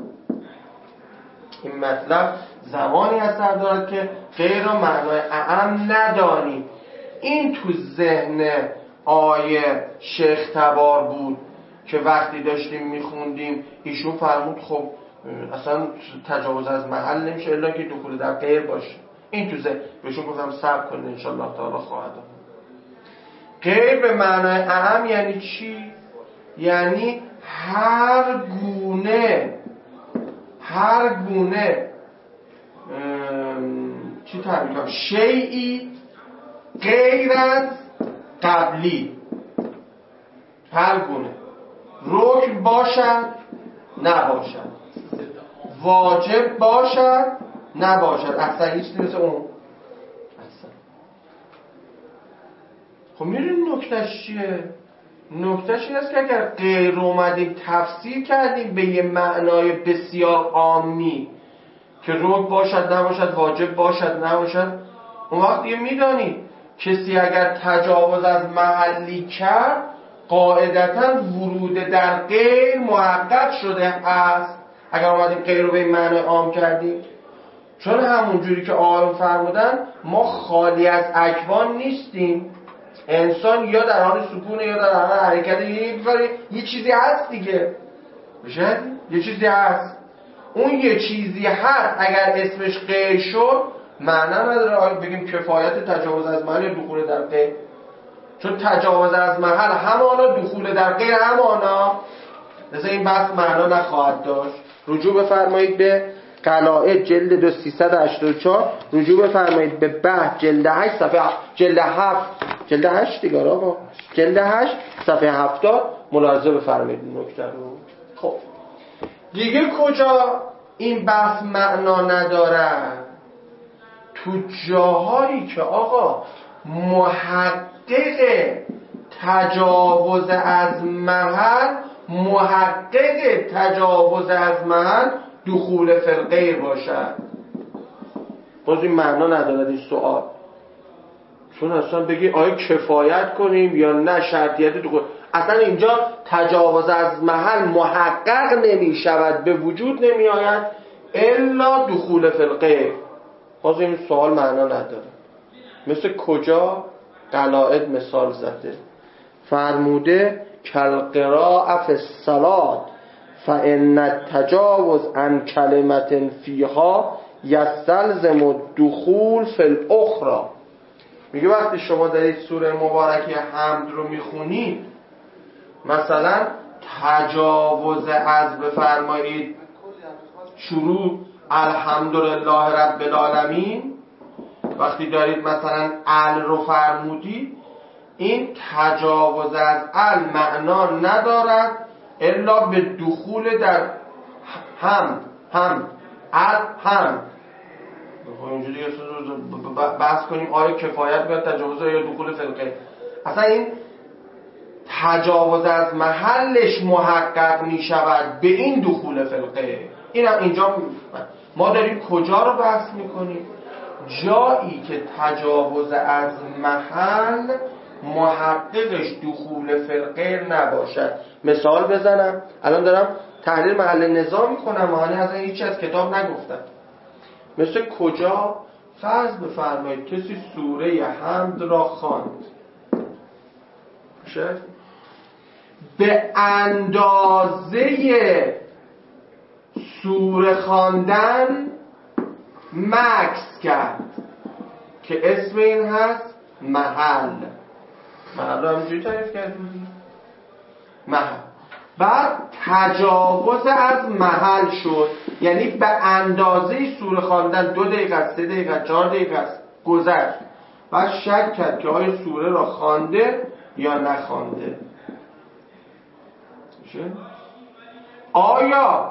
S1: این مطلب زمانی اثر دارد که غیر را معنای اعم ندانیم. این تو ذهن آیه شیخ تبار بود که وقتی داشتیم میخوندیم ایشون فرمود خب اصلا تجاوز از محل نمیشه الا که دخول در غیر باشه. این تو ذهن بهشون گفتم صبر کنید انشالله تعالی خواهد آمد. غیر به معنای اعم یعنی چی؟ یعنی هر گونه هر گونه چی تعبیر کنم شیئی غیر از قبلی، هر گونه رکن باشد نباشد، واجب باشد نباشد، اصلا هیچ مثل اون. خب میرین نکتهش چیه؟ نکتهش این است که اگر غیر اومدیم تفسیر کردیم به یه معنای بسیار عامی که رکن باشد نباشد، واجب باشد نباشد، اون وقت دیگه میدانید کسی اگر تجاوز از محلی کرد قاعدتاً ورود در غیر محقق شده است اگر اومدیم غیر رو به این معنای عام کردیم. چون همون جوری که آقایون فرمودن ما خالی از اکوان نیستیم، انسان یا در حال سکونه یا در حال حرکت، یه, یه چیزی هست دیگه، بشه یه چیزی هست. اون یه چیزی هست اگر اسمش غیر شد معنا نداره بگیم کفایت تجاوز از محل دخول در غیر، چون تجاوز از محل همانا دخول در غیر همانا، مثل این بحث معنا نخواهد داشت. رجوع بفرمایید به قلائد جلد دو سیصد و هشتاد و چهار، رجوع بفرمایید به بحث جلد هشت صفحه جلد هفت جلد هشت دیگه آقا جلد هشت صفحه هفتاد ملاحظه بفرمایید این نکته رو. خب دیگه کجا این بحث معنا نداره؟ تو جاهایی که آقا محقق تجاوز از محل محقق تجاوز از محل دخول فی الغیر باشد. باز این معنا ندارد این سوال، چون اصلا بگی آیا کفایت کنیم یا نه شرطیت دخول. اصلا اینجا تجاوز از محل محقق نمی شود، به وجود نمی آید الا دخول فی الغیر. باز این سوال معنا نداره. مثل کجا؟ قلائد مثال زده، فرموده کالقراء فی الصلاة فان التجاوز عن کلمة فیها یستلزم الدخول فی الاخرى. میگه وقتی شما دارید سوره مبارکه حمد رو میخونید، مثلا تجاوز از بفرمایید شروع الحمدلله رب العالمین، وقتی دارید مثلا ال رو فرمودید، این تجاوز از ال معنا ندارد الا به دخول در هم هم ال هم. اینجوری بحث کنیم آیا کفایت باید تجاوز یا دخول فلقه. اصلا این تجاوز از محلش محقق می شود به این دخول فلقه. این هم اینجا ما داریم کجا رو بحث می کنیم؟ جایی که تجاوز از محل محققش دخول فلقه نباشد. مثال بزنم، الان دارم تحلیل محل نزاع می کنم، معنی اصلا هیچی از کتاب نگفتم. مثل کجا؟ فرض بفرمایید کسی سوره حمد را خواند، به اندازه سوره خواندن مکث کرد که اسم این هست محل. محل رو همینجوری تعریف کردیم، محل. بعد تجاوز از محل شد، یعنی به اندازه سوره خواندن دو دقیقه، سه دقیقه، چهار دقیقه گذشت، بعد شک کرد که آیا سوره را خوانده یا نخوانده. آیا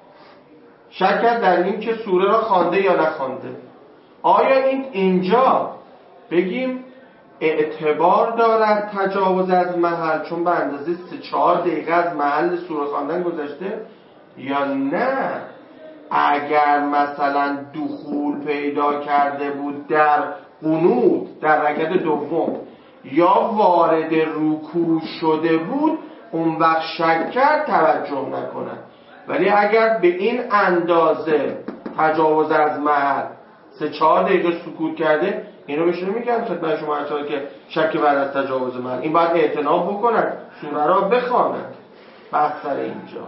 S1: شک کرد در این که سوره را خوانده یا نخوانده. آیا این اینجا بگیم اعتبار دارد تجاوز از محل چون به اندازه سه چهار دقیقه از محل سوره خواندن گذشته، یا نه اگر مثلا دخول پیدا کرده بود در قنوت در رکعت دوم یا وارد رکوع شده بود، اون وقت شک کرد توجه نکنه. ولی اگر به این اندازه تجاوز از محل سه چهار دقیقه سکوت کرده، اینو بهش نمیگن خدمت شما هرچند که شک بعد از تجاوز محل، این باید اعتناب بکنن سوره را بخوانن. بحث سر اینجا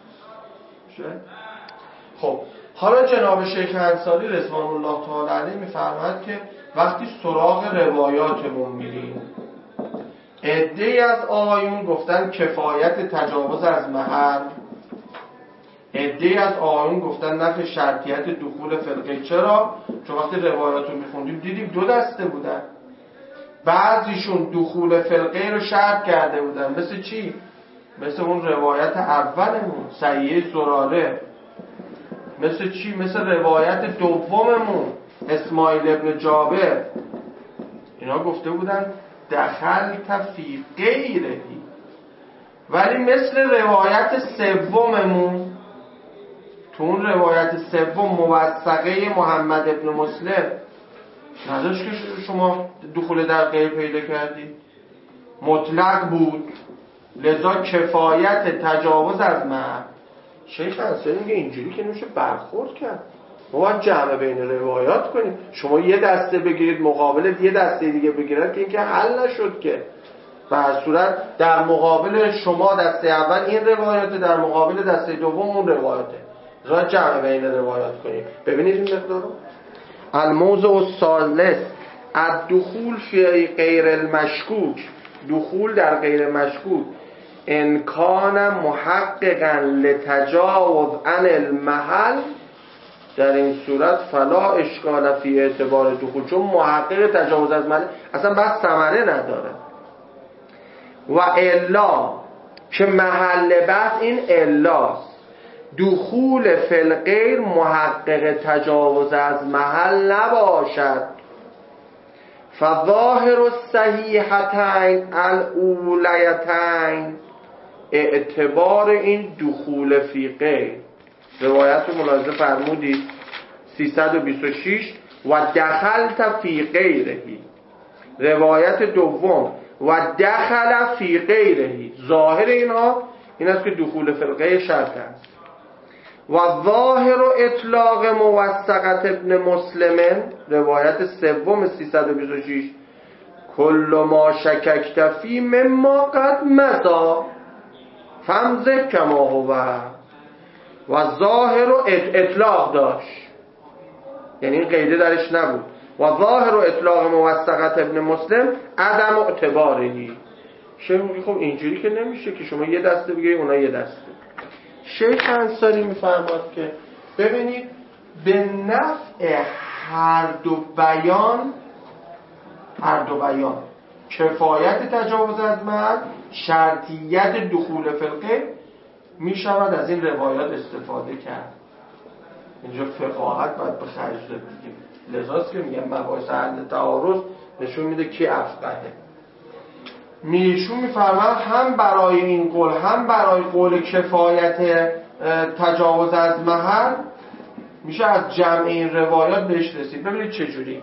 S1: شد. خب حالا جناب شیخ انصاری رضوان الله تعالی علیه میفرماید که وقتی سراغ روایاتمون میریم، عده‌ای از آقایون گفتن کفایت تجاوز از محل، عده‌ای از آقایون گفتن نفی شرطیت دخول فلقه. چرا؟ چون وقتی روایات رو میخوندیم دیدیم دو دسته بودن. بعضیشون دخول فلقه رو شرط کرده بودن، مثل چی؟ مثل اون روایت اولمون صحیحه زراره. مثل چی؟ مثل روایت دوممون اسماعیل ابن جابر. اینا گفته بودن دخلت فی غیرهی. ولی مثل روایت سوممون، تو اون روایت سوم موثقه محمد ابن مسلم نداشت که شما دخول در غیر پیدا کردید، مطلق بود، لذا کفایت تجاوز از محل. شیخ انصاری میگه اینجوری که نمیشه برخورد کرد، ما باید جمع بین روایات کنیم. شما یه دسته بگیرید مقابل یه دسته دیگه بگیرید که این که حل نشد که. به هر صورت در مقابل شما دسته اول این روایاته، در مقابل دسته دوم اون روایاته، لذا جمع بین روایات کنیم. ببینید این مقدار رو. الموضع الثالث الدخول فی غیر المشکوک، دخول در غیر مشکوک ان کان محققا لتجاوز عن المحل، در این صورت فلا اشکال فی اعتبار دخول، چون محقق تجاوز از محل اصلا بحث ثمره نداره. و الا که محل بحث این الاست، دخول فی الغیر محقق تجاوز از محل نباشد. فظاهر الصحیحتین الاولیتین، اعتبار این دخول فی غیر، روایت رو ملاحظه فرمودید سیصد و بیست و شش و دخلت فی غیرهی. روایت دوم و دخل فی غیرهی، ظاهر اینها این است که دخول فی الغیر شرط است. و ظاهر اطلاق موثقت ابن مسلم، روایت سوم سیصد و بیست و شش، کل ما شککت فی مما قد مضی فامسک کما هو. و ظاهر اطلاق داشت، یعنی این قیده درش نبود. و ظاهر اطلاق موثقت ابن مسلم عدم اعتبارهی. شیخ میگه خب اینجوری که نمیشه که شما یه دسته بگی اونا یه دسته. شیخ انصاری میفرماد که ببینید به نفع هر دو بیان، هر دو بیان کفایت تجاوز از حد، شرطیت دخول فی الغیر، میشود از این روایات استفاده کرد. اینجا فقاهت باید به خرج داد دیگه. لذاست که میگم مباحث حل تعارض نشون میده کی افقهه. میشون میفرمان هم برای این قول هم برای قول کفایت تجاوز از محل میشه از جمع این روایات بهش رسید. ببینید چجوری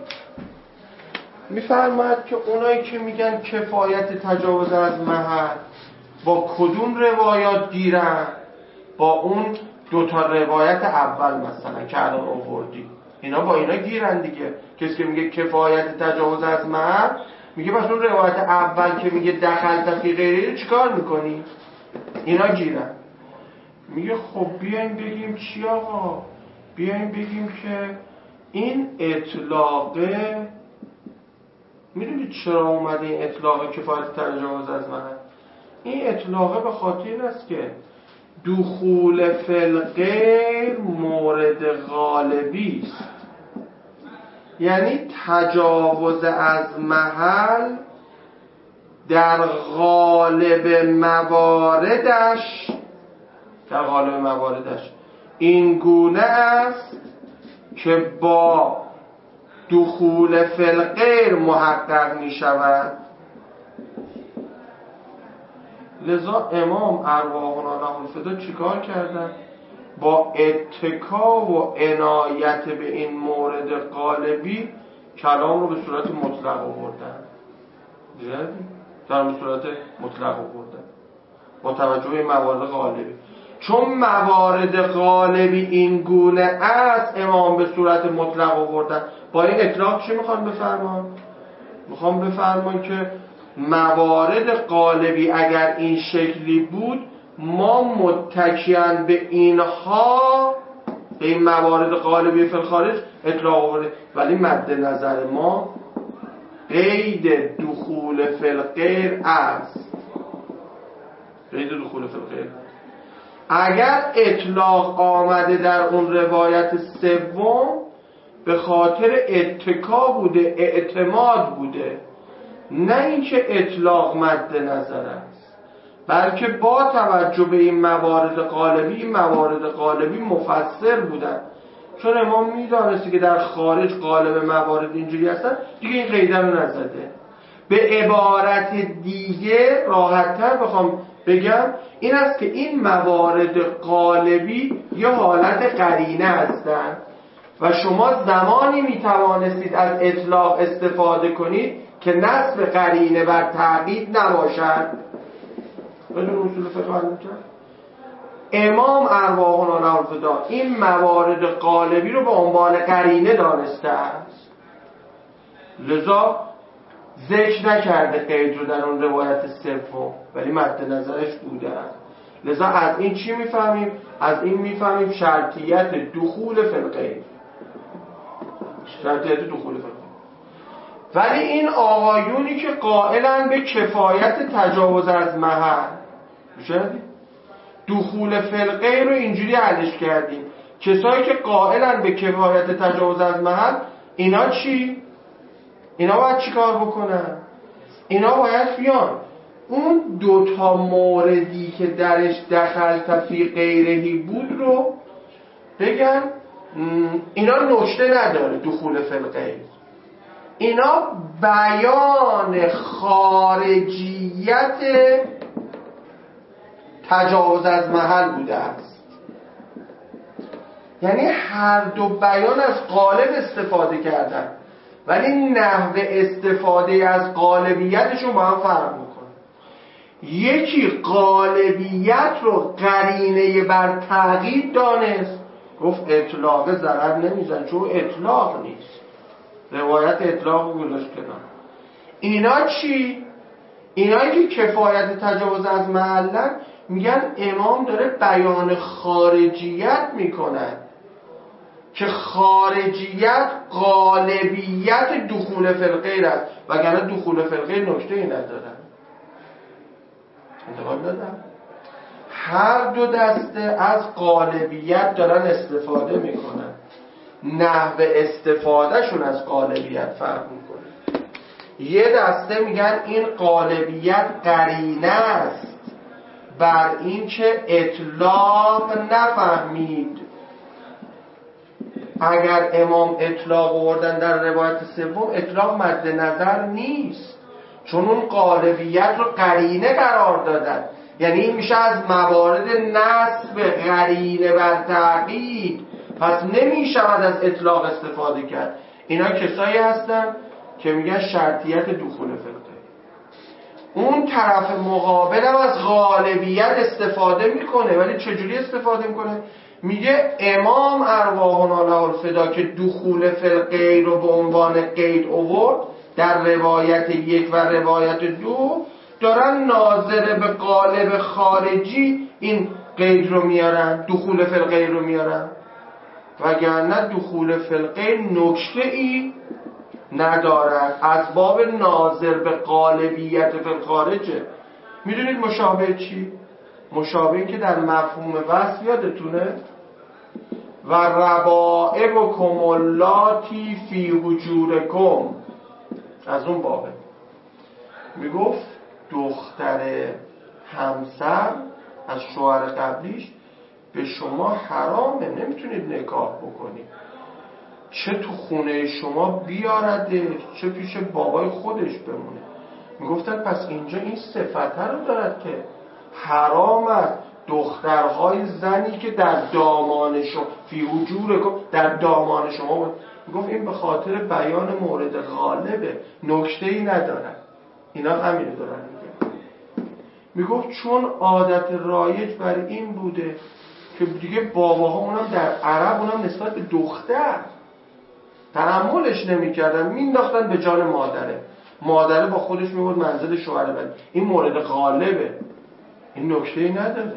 S1: میفرماد که اونایی که میگن کفایت تجاوز از محل با کدوم روایات گیرن؟ با اون دوتا روایت اول مثلا که الان آوردی، اینا با اینا گیرن دیگه. کسی که میگه کفایت تجاوز از محل میگه پس اون روایت اول که میگه دخلت فی غیره چیکار میکنی؟ اینا گیرن. میگه خب بیایم بگیم چی آقا؟ بیایم بگیم که این اطلاقه، میدونید چرا اومده این اطلاق کفایت تجاوز از محل؟ این اطلاقه به خاطر این است که دخول فی الغیر مورد غالبی است. یعنی تجاوز از محل در غالب مواردش در غالب مواردش این گونه است که با دخول فی الغیر محقق می شود. لذا امام ارواحنا له الفدا چیکار کردن؟ با اتکا و عنایت به این مورد غالبی کلام رو به صورت مطلق آوردن. در صورت مطلق آوردن با توجه به موارد غالبی. چون موارد غالبی این گونه است امام به صورت مطلق آوردن. با این اطلاق چی میخوان بفرمان؟ میخوان بفرمان که موارد غالبی اگر این شکلی بود ما متکیان به اینها، به این موارد غالبی فی الخارج اطلاق آورده، ولی مد نظر ما قید دخول فی الغیر است. قید دخول فی الغیر اگر اطلاق آمده در اون روایت سوم به خاطر اتکا بوده، اعتماد بوده، نه اینکه اطلاق مد نظر است، بلکه با توجه به این موارد غالبی، این موارد غالبی مفسر بودن. چون امام میدانسته که در خارج غالب موارد اینجوری هستن، دیگه این قیده رو نزده. به عبارت دیگه راحت‌تر بخوام بگم این است که این موارد غالبی یه حالت قرینه هستن و شما زمانی میتوانستید از اطلاق استفاده کنید که نصب قرینه بر تعقید نباشد. بدون اصول فقه علم کرد امام ارواحنا له الفدا این موارد غالبی رو به عنوان قرینه دانسته است، لذا ذکر نکرده قید رو در اون روایت سوم، ولی مد نظرش بوده است. لذا از این چی میفهمیم؟ از این میفهمیم شرطیت دخول فی الغیر، شرطیت دخول فی الغیر. ولی این آقایونی که قائلن به کفایت تجاوز از محل، دخول فی الغیر رو اینجوری حلش کردیم. کسایی که قائلن به کفایت تجاوز از محل، اینا چی؟ اینا باید چی کار بکنن؟ اینا باید بیان اون دوتا موردی که درش دخلت فی غیرهی بود رو بگن اینا نکته نداره دخول فی الغیر، اینا بیان خارجیت تجاوز از محل بوده است. یعنی هر دو بیان از قالب استفاده کردن، ولی نحوه استفاده از قالبیتشون با هم فرق میکنه. یکی قالبیت رو قرینه بر تقیید دانست، گفت اطلاق ضرر نمیزن چون اطلاق نیست، روایت اطلاق گذاشت کنار. اینا چی؟ اینایی که کفایت تجاوز از محلن میگن امام داره بیان خارجیت میکنن که خارجیت غالبیت دخول فی الغیر است، وگرنه دخول فی الغیر نکته ای ندارن. انتقال دادم هر دو دسته از غالبیت دارن استفاده میکنن، نحوه استفادهشون از غالبیت فرق میکنه. یه دسته میگن این غالبیت قرینه است بر این که اطلاق نفهمید. اگر امام اطلاق آوردن در روایت سوم، اطلاق مد نظر نیست چون اون غالبیت رو قرینه قرار دادن. یعنی این میشه از موارد نسب قرینه بر تقیید، پس نمیشود از اطلاق استفاده کرد. اینا کسایی هستن که میگن شرطیت دخول فقه. اون طرف مقابل هم از غالبیت استفاده میکنه، ولی چجوری استفاده میکنه؟ میگه امام ارواحنا له الفدا که دخول فی الغیر رو به عنوان قید آورد در روایت یک و روایت دو، دارن ناظر به قالب خارجی این قید رو میارن، دخول فی الغیر رو میارن، وگرنه دخول فی الغیر نکته ای ندارد، از باب ناظر به قالبیت فی الخارجه. میدونید مشابه چی؟ مشابه که در مفهوم وصف یادتونه و ربائبکم اللاتی فی حجورکم، از اون بابه میگفت دختر همسر از شوهر قبلیش به شما حرامه، نمیتونید نکاح بکنید، چه تو خونه شما بیارده چه پیش بابای خودش بمونه. میگفتن پس اینجا این صفت رو دارد که حرامه دخترهای زنی که در دامان شما فی حجورکم در دامان شما بود. میگفت این به خاطر بیان مورد غالبه، نکته ای ندارن. اینا همینو دارن میگن. میگفت چون عادت رایج بر این بوده که دیگه باباها اونم در عرب اونم نسبت به دختر تحملش نمی‌کردن، مینداختن به جان مادره، مادره با خودش میبود منزل شوهر بعد. این مورد غالبه، این نکته‌ای نداره.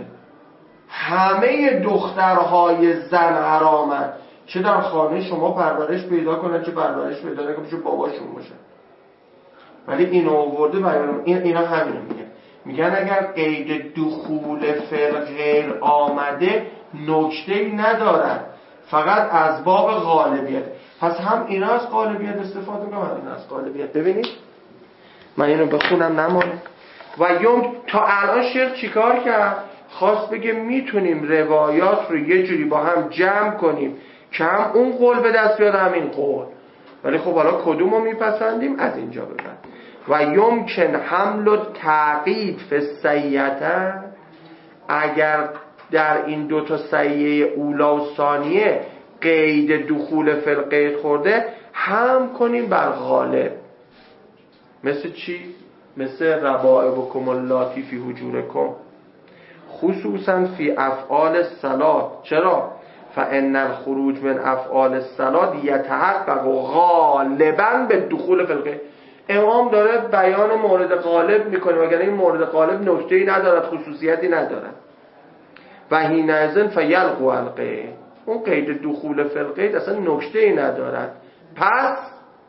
S1: همه دخترهای زن حرامن، چه در خانه شما پرورش پیدا کنن چه پرورش پیدا نکنن چه باباشون باشه. ولی اینو آورده بیان این اینا همینو میگن. میگن اگر قید دخول فی الغیر آمده نکته‌ای ندارن، فقط از باب غالبیت. پس هم اینا از غالبیت استفاده میکنن، هم اینا از غالبیت. ببینید من اینو بخونم نمانه. و یوم تا الان شیخ چیکار کرد؟ خواست بگه میتونیم روایات رو یه جوری با هم جمع کنیم که هم اون قول به دست بیاد هم این قول، ولی خب حالا کدومو میپسندیم از اینجا به بعد. و یمکن حمل و تعقید فی السیئه، اگر در این دو تا سیئه اولا و ثانیه قید دخول فی الغیر خورده هم کنیم بر غالب. مثل چی؟ مثل ربائبکم اللاتی فی حجورکم، خصوصا فی افعال الصلاة. چرا؟ فان الخروج من افعال الصلاة یتحقق غالبا به دخول فی الغیر. امام داره بیان مورد غالب میکنه، وگرنه این مورد غالب نکته‌ای ندارد، خصوصیتی ندارد. و حینئذ فیلغوا الغیر، اون قید دخول فی الغیر اصلا نکته‌ای ندارد، پس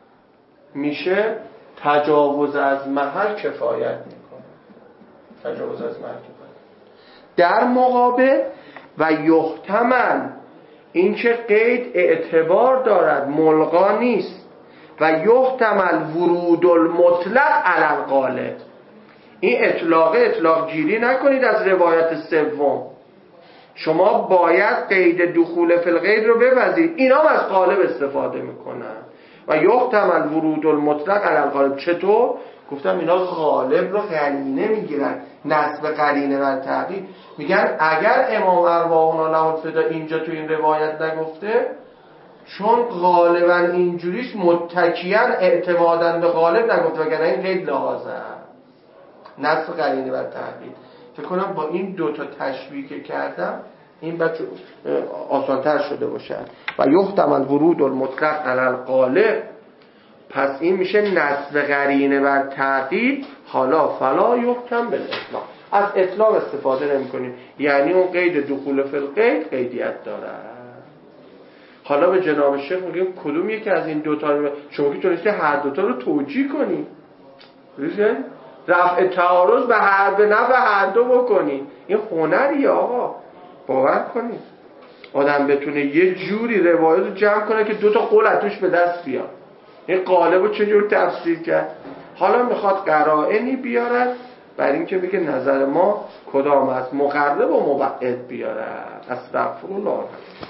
S1: میشه تجاوز از محل کفایت میکنه. تجاوز از محل کفایت. در مقابل و یحتمل، این که قید اعتبار دارد ملغا نیست، و یحتمل ورود المطلق علی الغالب، این اطلاق اطلاق گیری نکنید از روایت سوم. شما باید قید دخول فی الغیر رو بپذیرید. اینا هم از غالب استفاده میکنن، و یحتمل ورود المطلق علی الغالب. چطور؟ گفتم اینا غالب رو قرینه میگیرن، نسب قرینه بر تحقیق. میگن اگر امام ارواحنا له الفدا اینجا تو این روایت نگفته، چون غالبا اینجوریش متکیاً اعتماداً به غالب نگفته، وگرنه این قید لحاظه نسب قرینه بر تحقیق. فکر کنم با این دوتا تشبیه که کردم این بچه آسانتر شده باشد. و یحتمل ورود المطلق علی الغالب، پس این میشه نسب قرینه بر تعقیب. حالا فلا یحکم بالاطلاق، از اطلاق استفاده نمی کنیم، یعنی اون قید دخول فی القید قیدیت داره. حالا به جناب شیخ میگیم کدوم یکی از این دوتا رو شما که تونستی هر دوتا رو توجیه کنی، رفع تعارض به هر به نفع هر دو بکنی. این هنریه آقا، باور کنید آدم بتونه یه جوری روایت رو جمع کنه که دوتا قول اتوش به دست بیاد. این قالب رو چجور تفسیر کرد؟ حالا میخواد قرائنی بیارد بر این که بگه نظر ما کدام است، مقرب و مبعد بیارد. استغفرالله.